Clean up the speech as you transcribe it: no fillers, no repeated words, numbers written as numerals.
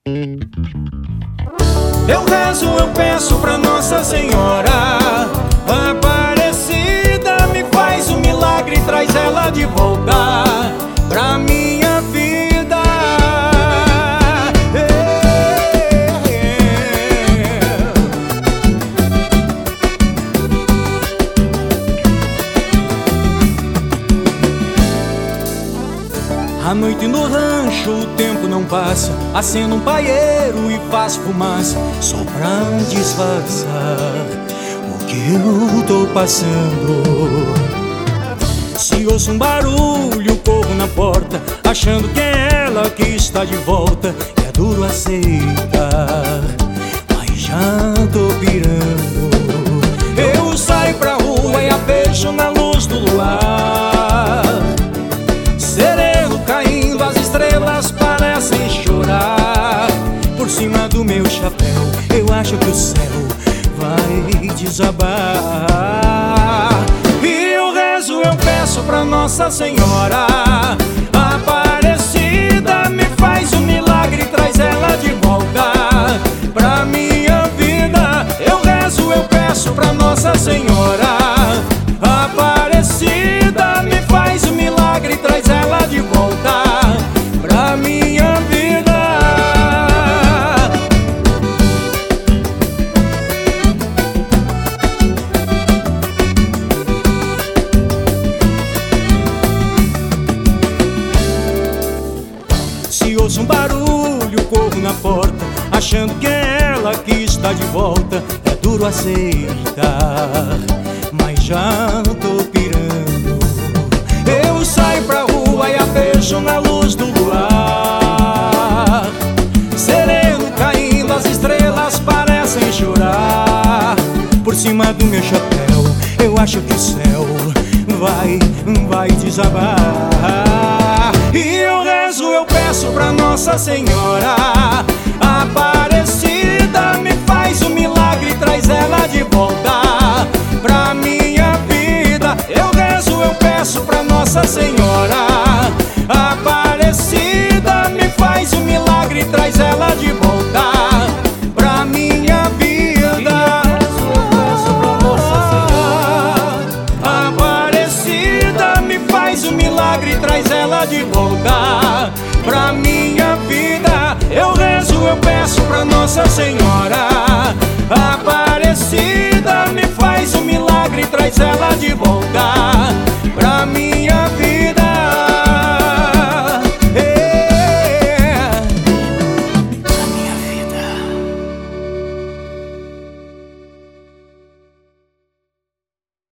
Eu rezo, eu peço pra Nossa Senhora Aparecida, me faz um milagre, traz ela de volta pra minha vida. À noite no rancho o tempo não passa, acendo um paieiro e faz fumaça, só pra disfarçar o que eu tô passando. Se ouço um barulho, corro na porta, achando que é ela que está de volta. E é duro aceitar, mas já tô pirando. Eu saio pra rua e a vejo na luz do luar, sereno caindo, as estrelas parecem chorar. Por cima do meu chapéu, eu acho que o céu vai desabar. E eu rezo, eu peço pra Nossa Senhora Aparecida, me faz um milagre, traz ela de volta pra minha vida. Eu rezo, eu peço pra Nossa Senhora Aparecida, me faz um milagre, traz ela de volta pra minha vida. Se ouço um barulho, corro na porta, achando que é ela que está de volta. É duro aceitar, mas já tô pirando. Eu saio pra rua e a vejo na luz do luar, sereno caindo, as estrelas parecem chorar. Por cima do meu chapéu, eu acho que o céu vai desabar. E eu rezo, eu peço pra Nossa Senhora Aparecida, me faz um milagre, traz ela de volta pra minha vida. Eu rezo, eu peço pra Nossa Senhora Aparecida, me faz um milagre, traz ela de volta pra minha vida. Aparecida, me faz um milagre, traz ela de volta pra minha vida. Eu rezo, eu peço pra Nossa Senhora Aparecida, me faz um milagre, traz ela de volta pra minha vida.